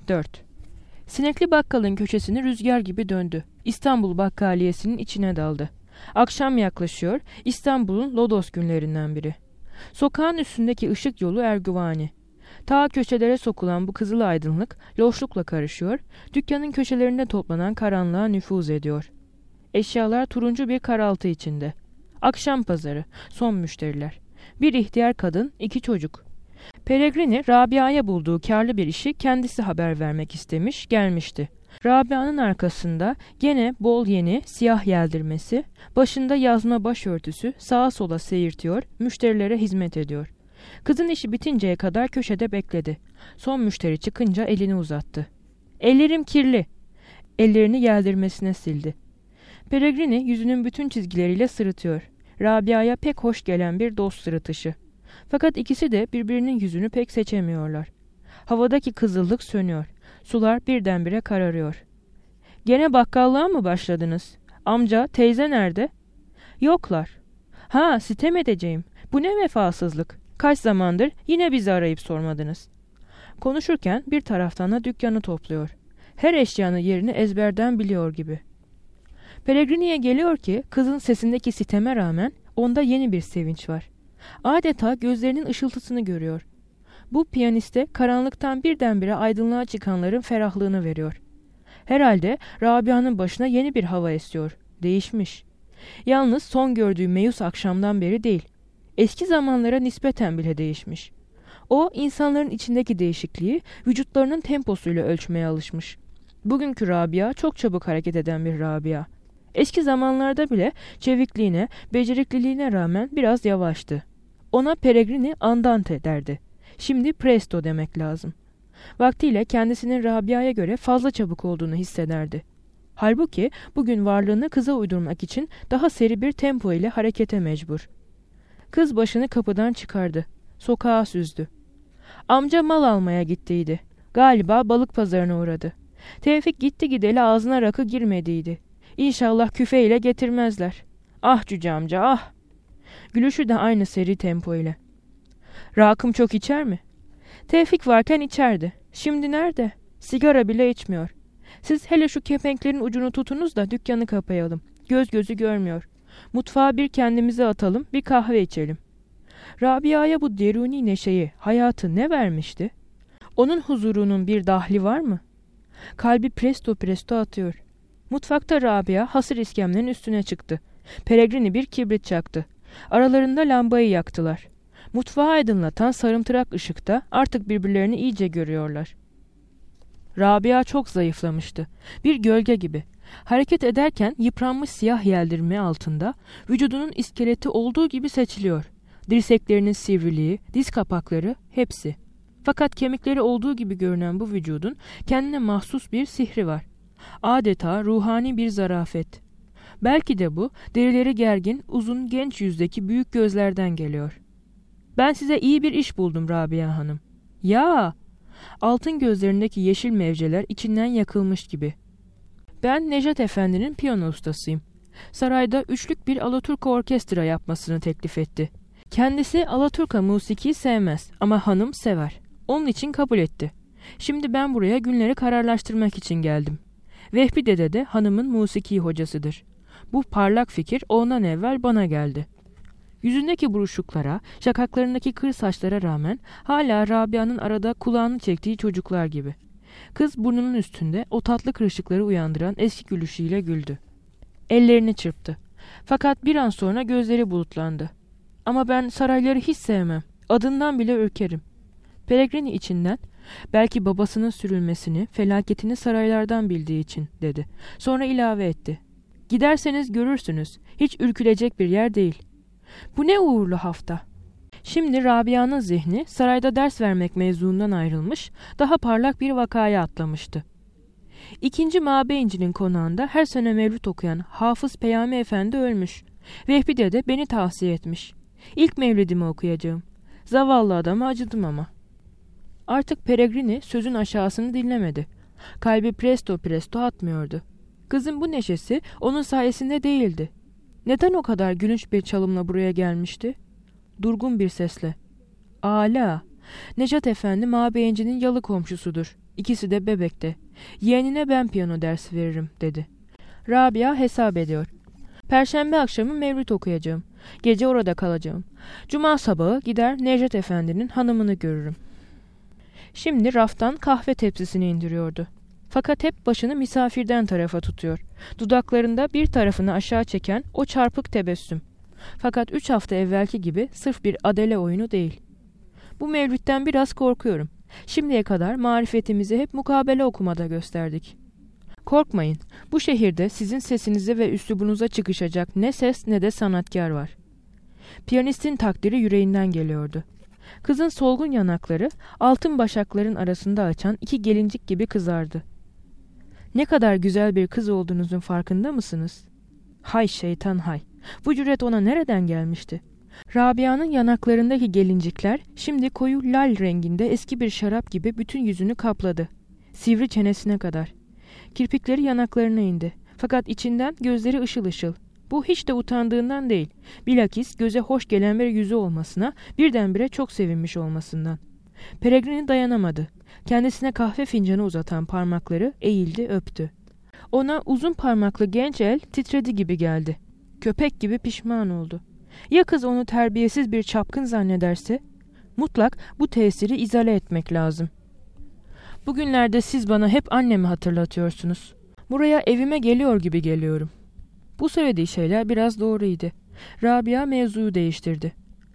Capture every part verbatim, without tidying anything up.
dört. Sinekli bakkalın köşesini rüzgar gibi döndü. İstanbul bakkaliyesinin içine daldı. Akşam yaklaşıyor, İstanbul'un lodos günlerinden biri. Sokağın üstündeki ışık yolu erguvani. Ta köşelere sokulan bu kızıl aydınlık loşlukla karışıyor, dükkanın köşelerinde toplanan karanlığa nüfuz ediyor. Eşyalar turuncu bir karaltı içinde. Akşam pazarı, son müşteriler. Bir ihtiyar kadın, iki çocuk. Peregrini, Rabia'ya bulduğu karlı bir işi kendisi haber vermek istemiş, gelmişti. Rabia'nın arkasında gene bol yeni siyah yeldirmesi, başında yazma başörtüsü sağa sola seyirtiyor, müşterilere hizmet ediyor. Kızın işi bitinceye kadar köşede bekledi. Son müşteri çıkınca elini uzattı. "Ellerim kirli." Ellerini yeldirmesine sildi. Peregrini yüzünün bütün çizgileriyle sırıtıyor. Rabia'ya pek hoş gelen bir dost sırıtışı. Fakat ikisi de birbirinin yüzünü pek seçemiyorlar. Havadaki kızıllık sönüyor. Sular birdenbire kararıyor. "Gene bakkallığa mı başladınız? Amca, teyze nerede?" "Yoklar." "Ha, sitem edeceğim. Bu ne vefasızlık. Kaç zamandır yine bizi arayıp sormadınız." Konuşurken bir taraftan da dükkanı topluyor. Her eşyanın yerini ezberden biliyor gibi. Peregrini'ye geliyor ki kızın sesindeki siteme rağmen onda yeni bir sevinç var. Adeta gözlerinin ışıltısını görüyor. Bu piyaniste karanlıktan birdenbire aydınlığa çıkanların ferahlığını veriyor. Herhalde Rabia'nın başına yeni bir hava esiyor. Değişmiş. Yalnız son gördüğü meyus akşamdan beri değil. Eski zamanlara nispeten bile değişmiş. O, insanların içindeki değişikliği vücutlarının temposuyla ölçmeye alışmış. Bugünkü Rabia çok çabuk hareket eden bir Rabia. Eski zamanlarda bile çevikliğine, becerikliliğine rağmen biraz yavaştı. Ona Peregrini andante derdi. Şimdi presto demek lazım. Vaktiyle kendisinin Rabia'ya göre fazla çabuk olduğunu hissederdi. Halbuki bugün varlığını kıza uydurmak için daha seri bir tempo ile harekete mecbur. Kız başını kapıdan çıkardı. Sokağa süzdü. Amca mal almaya gittiydi. Galiba balık pazarına uğradı. Tevfik gitti gideli ağzına rakı girmediydi. İnşallah küfeyle getirmezler. Ah cüce amca ah. Gülüşü de aynı seri tempo ile. Rakım çok içer mi? Tevfik varken içerdi. Şimdi nerede? Sigara bile içmiyor. Siz hele şu kepenklerin ucunu tutunuz da dükkanı kapayalım. Göz gözü görmüyor. Mutfağa bir kendimize atalım, bir kahve içelim. Rabia'ya bu deruni neşeyi, hayatı ne vermişti? Onun huzurunun bir dahli var mı? Kalbi presto presto atıyor. Mutfakta Rabia hasır iskemlenin üstüne çıktı. Peregrini bir kibrit çaktı. Aralarında lambayı yaktılar. Mutfağı aydınlatan sarımtırak ışıkta artık birbirlerini iyice görüyorlar. Rabia çok zayıflamıştı. Bir gölge gibi. Hareket ederken yıpranmış siyah yeldirme altında vücudunun iskeleti olduğu gibi seçiliyor. Dirseklerinin sivriliği, diz kapakları hepsi. Fakat kemikleri olduğu gibi görünen bu vücudun kendine mahsus bir sihri var. Adeta ruhani bir zarafet. Belki de bu derileri gergin, uzun genç yüzdeki büyük gözlerden geliyor. "Ben size iyi bir iş buldum Rabia Hanım." "Ya!" Altın gözlerindeki yeşil mevceler içinden yakılmış gibi. "Ben Nejat Efendi'nin piyano ustasıyım. Sarayda üçlük bir Alaturka orkestra yapmasını teklif etti. Kendisi Alaturka musikiyi sevmez ama hanım sever. Onun için kabul etti. Şimdi ben buraya günleri kararlaştırmak için geldim. Vehbi dede de hanımın musiki hocasıdır. Bu parlak fikir ondan evvel bana geldi." Yüzündeki buruşuklara, şakaklarındaki kır saçlara rağmen hala Rabia'nın arada kulağını çektiği çocuklar gibi. Kız burnunun üstünde o tatlı kırışıkları uyandıran eski gülüşüyle güldü. Ellerini çırptı. Fakat bir an sonra gözleri bulutlandı. "Ama ben sarayları hiç sevmem. Adından bile ürkerim." Peregrini içinden, "Belki babasının sürülmesini, felaketini saraylardan bildiği için," dedi. Sonra ilave etti. "Giderseniz görürsünüz. Hiç ürkülecek bir yer değil." Bu ne uğurlu hafta. Şimdi Rabia'nın zihni sarayda ders vermek mevzuundan ayrılmış, daha parlak bir vakaya atlamıştı. İkinci Mabeynci'nin konağında her sene mevlüt okuyan Hafız Peyami Efendi ölmüş. Vehbi dede beni tavsiye etmiş. İlk mevlidimi okuyacağım. Zavallı adama acıdım ama. Artık Peregrini sözün aşağısını dinlemedi. Kalbi presto presto atmıyordu. Kızın bu neşesi onun sayesinde değildi. Neden o kadar gülünç bir çalımla buraya gelmişti? Durgun bir sesle. "Ala, Nejat Efendi Mabeynci'nin yalı komşusudur. İkisi de bebekte. Yeğenine ben piyano dersi veririm dedi. Rabia hesap ediyor. Perşembe akşamı mevlüt okuyacağım. Gece orada kalacağım. Cuma sabahı gider Necdet Efendi'nin hanımını görürüm. Şimdi raftan kahve tepsisini indiriyordu. Fakat hep başını misafirden tarafa tutuyor. Dudaklarında bir tarafını aşağı çeken o çarpık tebessüm. Fakat üç hafta evvelki gibi sırf bir adele oyunu değil. Bu mevlütten biraz korkuyorum. Şimdiye kadar marifetimizi hep mukabele okumada gösterdik. Korkmayın, bu şehirde sizin sesinize ve üslubunuza çıkışacak ne ses ne de sanatkar var. Piyanistin takdiri yüreğinden geliyordu. Kızın solgun yanakları altın başakların arasında açan iki gelincik gibi kızardı. Ne kadar güzel bir kız olduğunuzun farkında mısınız? Hay şeytan hay! Bu cüret ona nereden gelmişti? Rabia'nın yanaklarındaki gelincikler şimdi koyu lal renginde eski bir şarap gibi bütün yüzünü kapladı. Sivri çenesine kadar. Kirpikleri yanaklarına indi. Fakat içinden gözleri ışıl ışıl. Bu hiç de utandığından değil. Bilakis göze hoş gelen bir yüzü olmasına, birdenbire çok sevinmiş olmasından. Peregrini dayanamadı. Kendisine kahve fincanı uzatan parmakları eğildi, öptü. Ona uzun parmaklı genç el titredi gibi geldi. Köpek gibi pişman oldu. Ya kız onu terbiyesiz bir çapkın zannederse? Mutlak bu tesiri izale etmek lazım. Bugünlerde siz bana hep annemi hatırlatıyorsunuz. Buraya evime geliyor gibi geliyorum. Bu söylediği şeyler biraz doğruydu. Rabia mevzuyu değiştirdi.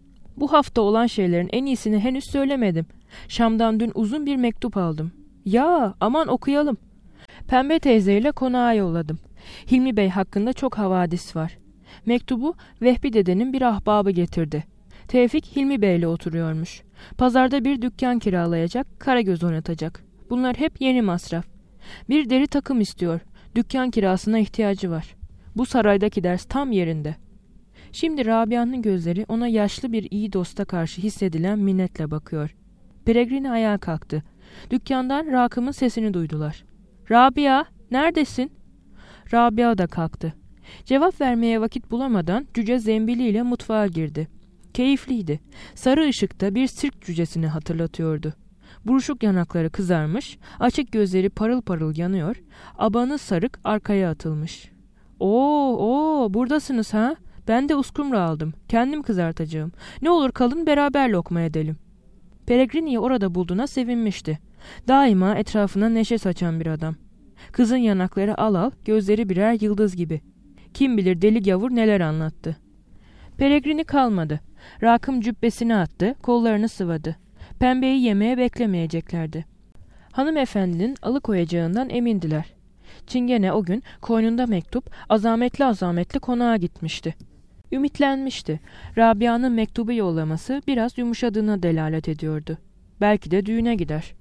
Bu hafta olan şeylerin en iyisini henüz söylemedim. Şam'dan dün uzun bir mektup aldım. Ya aman okuyalım. Pembe teyzeyle konağa yolladım. Hilmi Bey hakkında çok havadis var. Mektubu Vehbi dedenin bir ahbabı getirdi. Tevfik Hilmi Bey'le oturuyormuş. Pazarda bir dükkan kiralayacak, karagöz oynatacak. Bunlar hep yeni masraf. Bir deri takım istiyor. Dükkan kirasına ihtiyacı var. Bu saraydaki ders tam yerinde. Şimdi Rabia'nın gözleri ona yaşlı bir iyi dosta karşı hissedilen minnetle bakıyor. Peregrini ayağa kalktı. Dükkandan Rakım'ın sesini duydular. Rabia, neredesin? Rabia da kalktı. Cevap vermeye vakit bulamadan cüce zembiliyle mutfağa girdi. Keyifliydi. Sarı ışıkta bir sirk cücesini hatırlatıyordu. Buruşuk yanakları kızarmış, açık gözleri parıl parıl yanıyor, abanı sarık arkaya atılmış. Oo, oo, buradasınız ha? Ben de uskumru aldım. Kendim kızartacağım. Ne olur kalın beraber lokma edelim. Peregrini'yi orada bulduğuna sevinmişti. Daima etrafına neşe saçan bir adam. Kızın yanakları al al, gözleri birer yıldız gibi. Kim bilir deli gavur neler anlattı. Peregrini kalmadı. Rakım cübbesini attı, kollarını sıvadı. Pembeyi yemeye beklemeyeceklerdi. Hanımefendinin alıkoyacağından emindiler. Çingene o gün koynunda mektup azametli azametli konağa gitmişti. Ümitlenmişti. Rabia'nın mektubu yollaması biraz yumuşadığına delalet ediyordu. Belki de düğüne gider.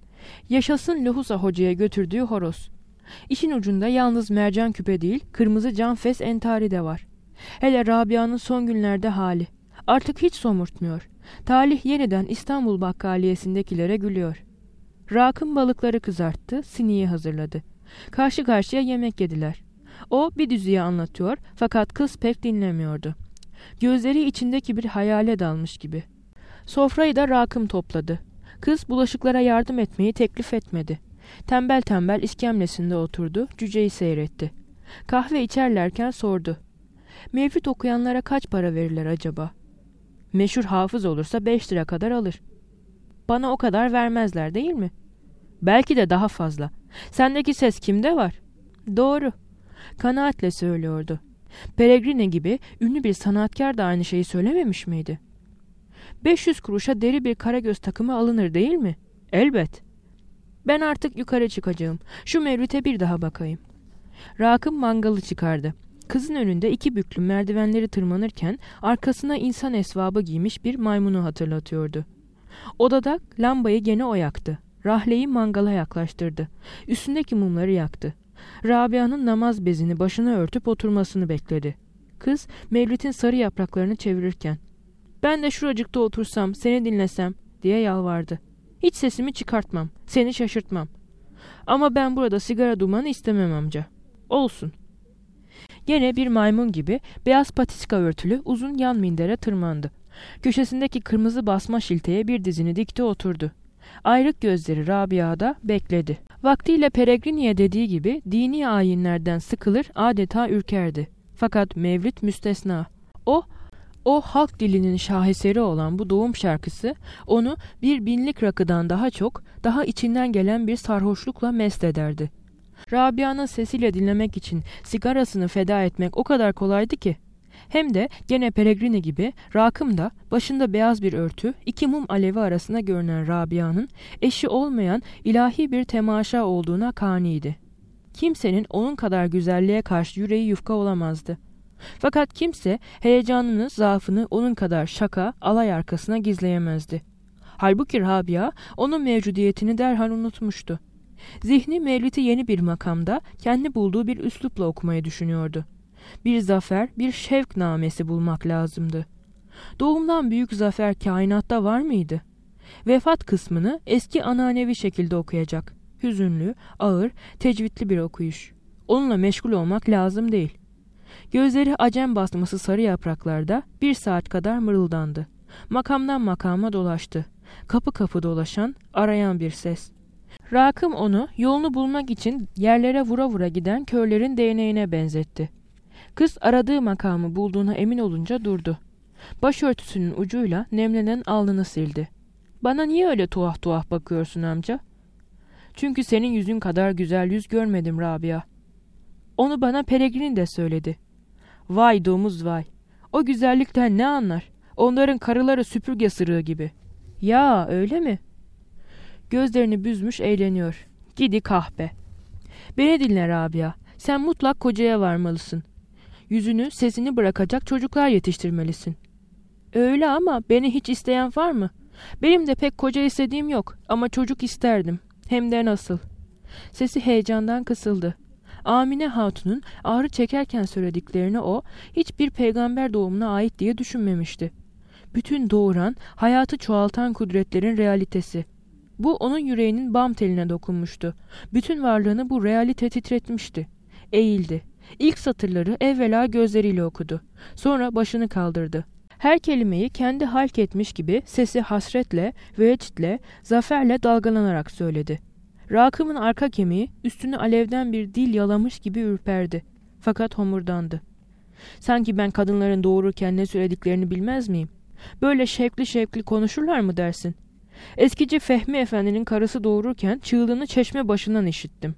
Yaşasın Lohusa Hoca'ya götürdüğü horoz. İşin ucunda yalnız mercan küpe değil, kırmızı canfes entari de var. Hele Rabia'nın son günlerde hali. Artık hiç somurtmuyor. Talih yeniden İstanbul bakkaliyesindekilere gülüyor. Rakım balıkları kızarttı, siniyi hazırladı. Karşı karşıya yemek yediler. O bir düzüye anlatıyor fakat kız pek dinlemiyordu. Gözleri içindeki bir hayale dalmış gibi. Sofrayı da Rakım topladı. Kız bulaşıklara yardım etmeyi teklif etmedi. Tembel tembel iskemlesinde oturdu, cüceyi seyretti. Kahve içerlerken sordu. Mevlüt okuyanlara kaç para verirler acaba? Meşhur hafız olursa beş lira kadar alır. Bana o kadar vermezler değil mi? Belki de daha fazla. Sendeki ses kimde var? Doğru. Kanaatle söylüyordu. Peregrini gibi ünlü bir sanatkar da aynı şeyi söylememiş miydi? beş yüz kuruşa deri bir karagöz takımı alınır değil mi? Elbet. Ben artık yukarı çıkacağım. Şu Mevlüt'e bir daha bakayım. Rakım mangalı çıkardı. Kızın önünde iki büklüm merdivenleri tırmanırken arkasına insan esvabı giymiş bir maymunu hatırlatıyordu. Odada lambayı gene o yaktı. Rahleyi mangala yaklaştırdı. Üstündeki mumları yaktı. Rabia'nın namaz bezini başına örtüp oturmasını bekledi. Kız Mevlüt'ün sarı yapraklarını çevirirken "Ben de şuracıkta otursam, seni dinlesem" diye yalvardı. "Hiç sesimi çıkartmam, seni şaşırtmam. Ama ben burada sigara dumanı istemem amca." "Olsun." Gene bir maymun gibi beyaz patiska örtülü uzun yan mindere tırmandı. Köşesindeki kırmızı basma şilteye bir dizini dikti oturdu. Ayrık gözleri Rabia'da bekledi. Vaktiyle Peregrini'ye dediği gibi dini ayinlerden sıkılır, adeta ürkerdi. Fakat Mevlid müstesna. O, o halk dilinin şaheseri olan bu doğum şarkısı onu bir binlik rakıdan daha çok, daha içinden gelen bir sarhoşlukla mest ederdi. Rabia'nın sesiyle dinlemek için sigarasını feda etmek o kadar kolaydı ki. Hem de gene Peregrini gibi Rakım da başında beyaz bir örtü, iki mum alevi arasında görünen Rabia'nın eşi olmayan ilahi bir temaşa olduğuna kaniydi. Kimsenin onun kadar güzelliğe karşı yüreği yufka olamazdı. Fakat kimse heyecanını, zaafını onun kadar şaka, alay arkasına gizleyemezdi. Halbuki Rabia onun mevcudiyetini derhal unutmuştu. Zihni Mevlid'i yeni bir makamda kendi bulduğu bir üslupla okumayı düşünüyordu. Bir zafer, bir şevk namesi bulmak lazımdı. Doğumdan büyük zafer kainatta var mıydı? Vefat kısmını eski ananevi şekilde okuyacak. Hüzünlü, ağır, tecvidli bir okuyuş. Onunla meşgul olmak lazım değil. Gözleri acem basması sarı yapraklarda bir saat kadar mırıldandı. Makamdan makama dolaştı. Kapı kapı dolaşan, arayan bir ses. Rakım onu yolunu bulmak için yerlere vura vura giden körlerin değneğine benzetti. Kız aradığı makamı bulduğuna emin olunca durdu. Başörtüsünün ucuyla nemlenen alnını sildi. "Bana niye öyle tuhaf tuhaf bakıyorsun amca?" "Çünkü senin yüzün kadar güzel yüz görmedim Rabia." "Onu bana Peregrini de söyledi." "Vay domuz vay. O güzellikten ne anlar? Onların karıları süpürge sırığı gibi." "Ya öyle mi?" Gözlerini büzmüş eğleniyor. "Gidi kahpe." "Beni dinle Rabia. Sen mutlak kocaya varmalısın. Yüzünü, sesini bırakacak çocuklar yetiştirmelisin." "Öyle ama beni hiç isteyen var mı? Benim de pek koca istediğim yok ama çocuk isterdim. Hem de nasıl." Sesi heyecandan kısıldı. Amine Hatun'un ağrı çekerken söylediklerini o hiçbir peygamber doğumuna ait diye düşünmemişti. Bütün doğuran, hayatı çoğaltan kudretlerin realitesi. Bu onun yüreğinin bam teline dokunmuştu. Bütün varlığını bu realite titretmişti. Eğildi. İlk satırları evvela gözleriyle okudu. Sonra başını kaldırdı. Her kelimeyi kendi halk etmiş gibi sesi hasretle, vecdle, zaferle dalgalanarak söyledi. Rakım'ın arka kemiği üstünü alevden bir dil yalamış gibi ürperdi. Fakat homurdandı. "Sanki ben kadınların doğururken ne söylediklerini bilmez miyim? Böyle şevkli şevkli konuşurlar mı dersin? Eskici Fehmi Efendi'nin karısı doğururken çığlığını çeşme başından işittim."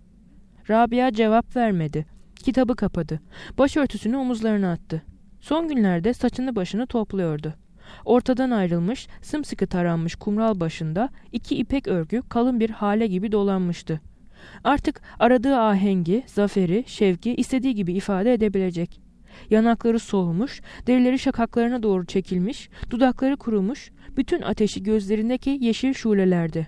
Rabia cevap vermedi. Kitabı kapadı. Başörtüsünü omuzlarına attı. Son günlerde saçını başını topluyordu. Ortadan ayrılmış, sımsıkı taranmış kumral başında iki ipek örgü kalın bir hale gibi dolanmıştı. Artık aradığı ahengi, zaferi, şevki istediği gibi ifade edebilecek. Yanakları soğumuş, derileri şakaklarına doğru çekilmiş, dudakları kurumuş, bütün ateşi gözlerindeki yeşil şulelerdi.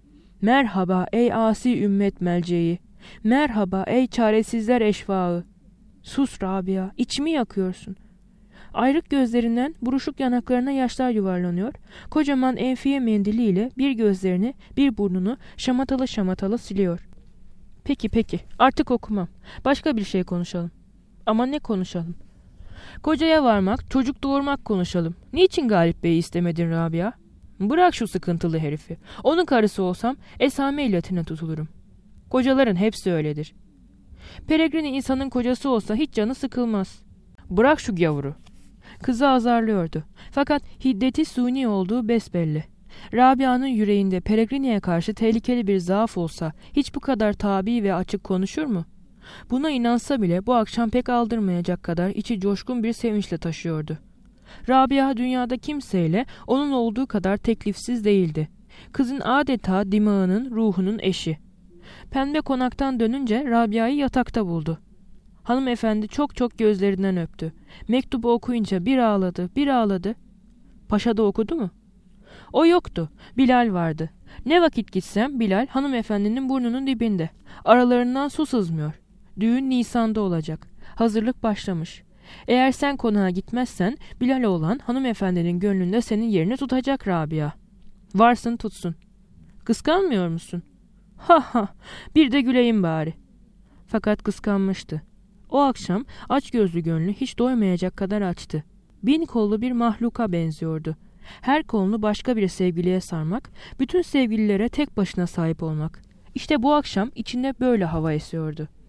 "Merhaba ey asi ümmet melceği, merhaba ey çaresizler eşvağı." "Sus Rabia, içimi yakıyorsun." Ayrık gözlerinden buruşuk yanaklarına yaşlar yuvarlanıyor, kocaman enfiye mendiliyle bir gözlerini, bir burnunu şamatalı şamatalı siliyor. "Peki peki, artık okumam. Başka bir şey konuşalım." "Ama ne konuşalım?" "Kocaya varmak, çocuk doğurmak konuşalım. Niçin Galip Bey'i istemedin Rabia?" "Bırak şu sıkıntılı herifi. Onun karısı olsam esame illetine tutulurum." "Kocaların hepsi öyledir." "Peregrini insanın kocası olsa hiç canı sıkılmaz." "Bırak şu gavuru." Kızı azarlıyordu. Fakat hiddeti suni olduğu besbelli. Rabia'nın yüreğinde Peregrini'ye karşı tehlikeli bir zaaf olsa hiç bu kadar tabi ve açık konuşur mu? Buna inansa bile bu akşam pek aldırmayacak kadar içi coşkun bir sevinçle taşıyordu. Rabia dünyada kimseyle onun olduğu kadar teklifsiz değildi. Kızın adeta dimağının, ruhunun eşi. Pembe konaktan dönünce Rabia'yı yatakta buldu. Hanımefendi çok çok gözlerinden öptü. Mektubu okuyunca bir ağladı, bir ağladı. "Paşa da okudu mu?" "O yoktu. Bilal vardı. Ne vakit gitsem Bilal hanımefendinin burnunun dibinde. Aralarından su sızmıyor. Düğün Nisan'da olacak. Hazırlık başlamış. Eğer sen konağa gitmezsen Bilal oğlan hanımefendinin gönlünde senin yerini tutacak Rabia. Varsın tutsun." "Kıskanmıyor musun?" "Ha ha, bir de güleyim bari." Fakat kıskanmıştı. O akşam açgözlü gönlü hiç doymayacak kadar açtı. Bin kollu bir mahluka benziyordu. Her kolunu başka bir sevgiliye sarmak, bütün sevgililere tek başına sahip olmak. İşte bu akşam içinde böyle hava esiyordu.